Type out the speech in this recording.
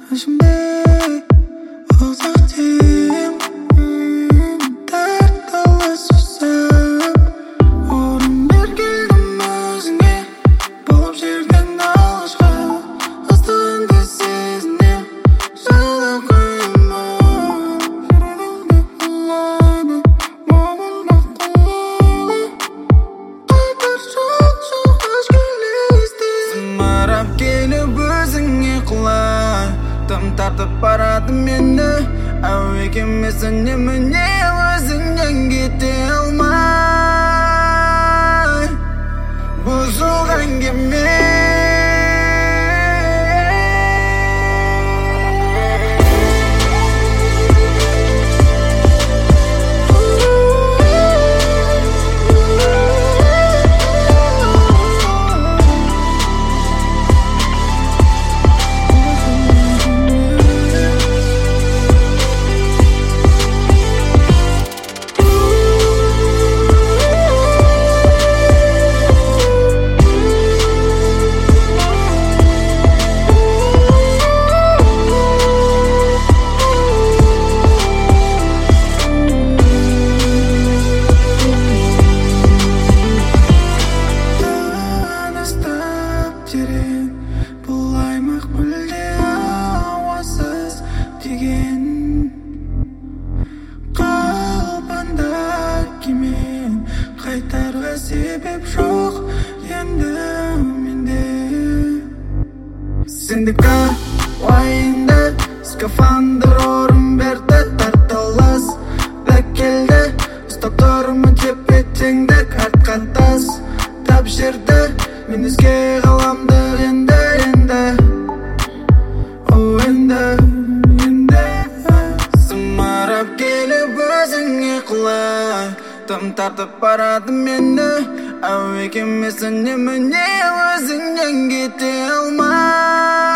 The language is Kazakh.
Şimdi uzaktayım, dert dolu susam. Orun berkeldim özüne, болып жерден алышқа. Ыстығыңды сезінем, жайлы қойма. Жүрегімді құлайды, момында құлайды. Қайтар жоқ өшкелесті. Зымырап келіп өзіңе құлай, тым тартып барады мені. Әуе кемесіне міне өзіңнен кете алмай. Бұзылған кеме бұл аймақ мүлде ауасыз деген қалпында кемен қайтарға себеп жоқ енді менде. Сендікі уайымды скафандр орын берді, тартылыс бәкелді. Ұстап тұрмын тепе-теңдік арқатас тап жерді. Мен өзге ғаламды енді зымырап келіп өзіңе құлай, тым тартып барады мені. Әуе кемесіне міне өзіңнен кете алмай.